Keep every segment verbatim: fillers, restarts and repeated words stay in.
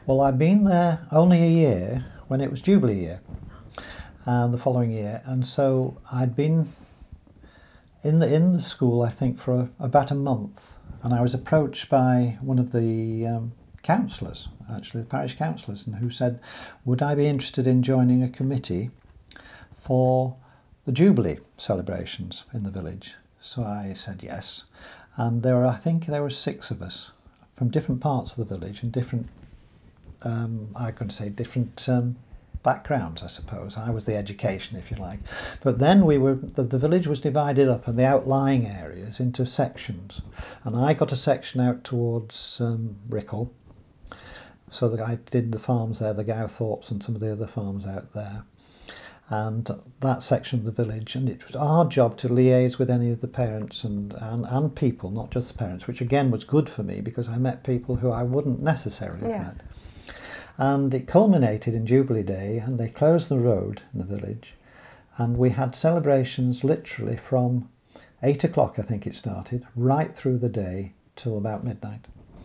Well, I'd been there only a year when it was Jubilee year, and the following year, and so I'd been in the in the school, I think, for a, about a month, and I was approached by one of the um, councillors, actually the parish councillors, and who said, would I be interested in joining a committee for the Jubilee celebrations in the village? So I said yes, and there were, I think there were six of us from different parts of the village and different, um, I could say different um, backgrounds, I suppose. I was the education, if you like. But then we were the, the village was divided up and the outlying areas into sections, and I got a section out towards um, Rickle, so that I did the farms there, the Gowthorpes and some of the other farms out there, and that section of the village, and it was our job to liaise with any of the parents and, and, and people, not just the parents, which again was good for me because I met people who I wouldn't necessarily have Yes. met. And it culminated in Jubilee Day, and they closed the road in the village, and we had celebrations literally from eight o'clock, I think it started, right through the day till about midnight.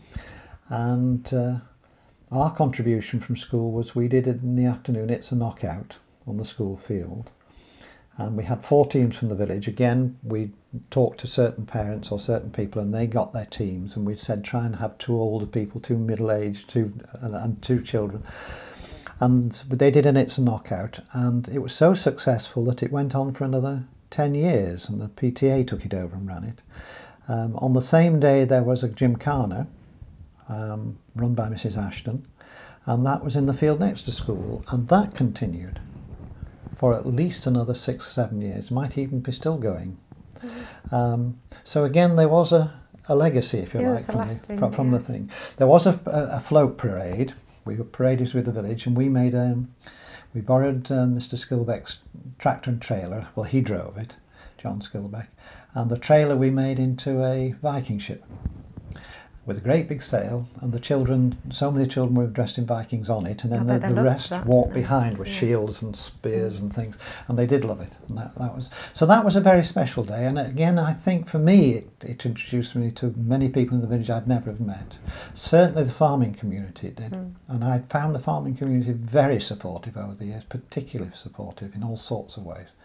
And uh, our contribution from school was we did it in the afternoon. It's a knockout on the school field, and we had four teams from the village. Again, we talked to certain parents or certain people, and they got their teams, and we said try and have two older people, two middle-aged, two and, and two children, and they did an It's a Knockout, and it was so successful that it went on for another ten years, and the P T A took it over and ran it. Um, on the same day there was a gymkhana um, run by Missus Ashton, and that was in the field next to school, and that continued for at least another six, seven years, might even be still going. Mm-hmm. Um, so again, there was a, a legacy, if you Yeah, like, it's a from, lasting, the, from yes. the thing. There was a, a, a float parade. We were paraded with the village, and we made a, we borrowed uh, Mister Skilbeck's tractor and trailer. Well, he drove it, John Skilbeck, and the trailer we made into a Viking ship with a great big sail, and the children, so many children were dressed in Vikings on it, and then I the, bet they the loved rest that, walked didn't they? behind with Yeah. shields and spears mm. and things, and they did love it. And that, that was so that was a very special day, and again, I think for me, it, it introduced me to many people in the village I'd never have met. Certainly the farming community it did, mm. and I found the farming community very supportive over the years, particularly supportive in all sorts of ways.